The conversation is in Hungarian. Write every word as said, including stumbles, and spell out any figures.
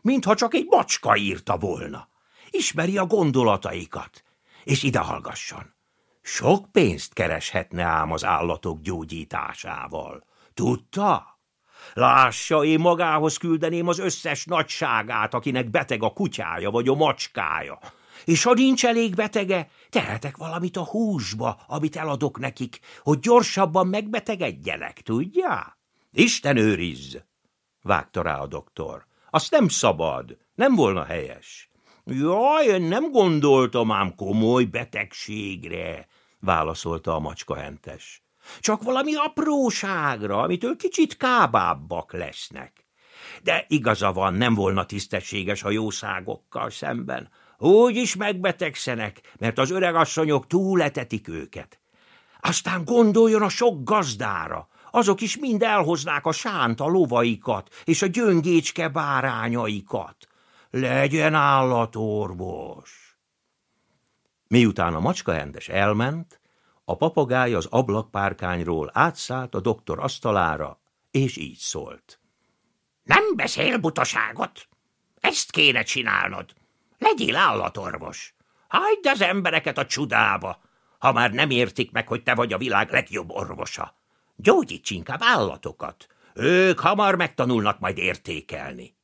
mintha csak egy macska írta volna. Ismeri a gondolataikat, és ide hallgasson. Sok pénzt kereshetne ám az állatok gyógyításával. Tudta? Lássa, én magához küldeném az összes nagyságát, akinek beteg a kutyája vagy a macskája. És ha nincs elég betege, tehetek valamit a húsba, amit eladok nekik, hogy gyorsabban megbetegedjenek, tudja? Isten őrizz! Vágta rá a doktor. Azt nem szabad, nem volna helyes. Jaj, én nem gondoltam ám komoly betegségre, válaszolta a macskahentes. Csak valami apróságra, amitől kicsit kábábbak lesznek. De igaza van, nem volna tisztességes a jószágokkal szemben. Úgy is megbetegszenek, mert az öregasszonyok túletetik őket. Aztán gondoljon a sok gazdára, azok is mind elhoznák a sánta lovaikat és a gyöngécske bárányaikat. Legyen állatorvos! Miután a macskahendes elment, a papagáj az ablakpárkányról átszállt a doktor asztalára, és így szólt. Nem beszél butaságot! Ezt kéne csinálnod! Legyél állatorvos! Hagyd az embereket a csudába, ha már nem értik meg, hogy te vagy a világ legjobb orvosa. Gyógyíts inkább állatokat, ők hamar megtanulnak majd értékelni.